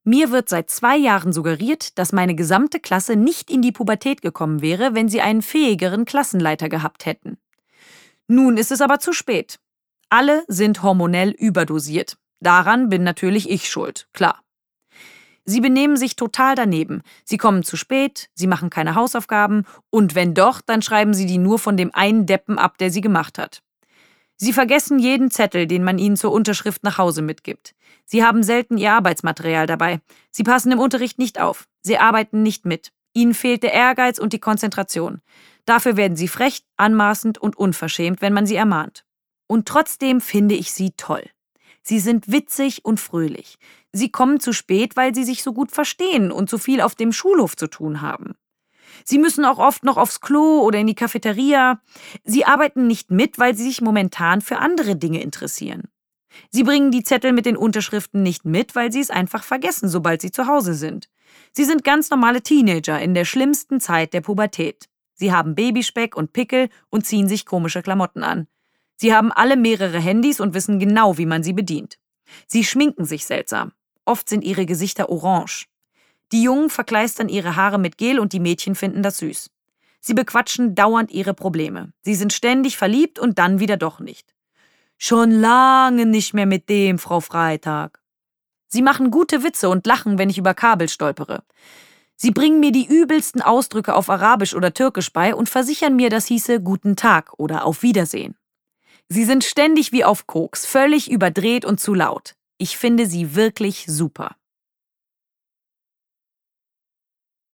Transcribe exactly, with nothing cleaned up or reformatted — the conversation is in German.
Mir wird seit zwei Jahren suggeriert, dass meine gesamte Klasse nicht in die Pubertät gekommen wäre, wenn sie einen fähigeren Klassenleiter gehabt hätten. Nun ist es aber zu spät. Alle sind hormonell überdosiert. Daran bin natürlich ich schuld, klar. Sie benehmen sich total daneben. Sie kommen zu spät, sie machen keine Hausaufgaben und wenn doch, dann schreiben sie die nur von dem einen Deppen ab, der sie gemacht hat. Sie vergessen jeden Zettel, den man ihnen zur Unterschrift nach Hause mitgibt. Sie haben selten ihr Arbeitsmaterial dabei. Sie passen im Unterricht nicht auf. Sie arbeiten nicht mit. Ihnen fehlt der Ehrgeiz und die Konzentration. Dafür werden sie frech, anmaßend und unverschämt, wenn man sie ermahnt. Und trotzdem finde ich sie toll. Sie sind witzig und fröhlich. Sie kommen zu spät, weil sie sich so gut verstehen und so viel auf dem Schulhof zu tun haben. Sie müssen auch oft noch aufs Klo oder in die Cafeteria. Sie arbeiten nicht mit, weil sie sich momentan für andere Dinge interessieren. Sie bringen die Zettel mit den Unterschriften nicht mit, weil sie es einfach vergessen, sobald sie zu Hause sind. Sie sind ganz normale Teenager in der schlimmsten Zeit der Pubertät. Sie haben Babyspeck und Pickel und ziehen sich komische Klamotten an. Sie haben alle mehrere Handys und wissen genau, wie man sie bedient. Sie schminken sich seltsam. Oft sind ihre Gesichter orange. Die Jungen verkleistern ihre Haare mit Gel und die Mädchen finden das süß. Sie bequatschen dauernd ihre Probleme. Sie sind ständig verliebt und dann wieder doch nicht. Schon lange nicht mehr mit dem, Frau Freitag. Sie machen gute Witze und lachen, wenn ich über Kabel stolpere. Sie bringen mir die übelsten Ausdrücke auf Arabisch oder Türkisch bei und versichern mir, das hieße Guten Tag oder Auf Wiedersehen. Sie sind ständig wie auf Koks, völlig überdreht und zu laut. Ich finde sie wirklich super.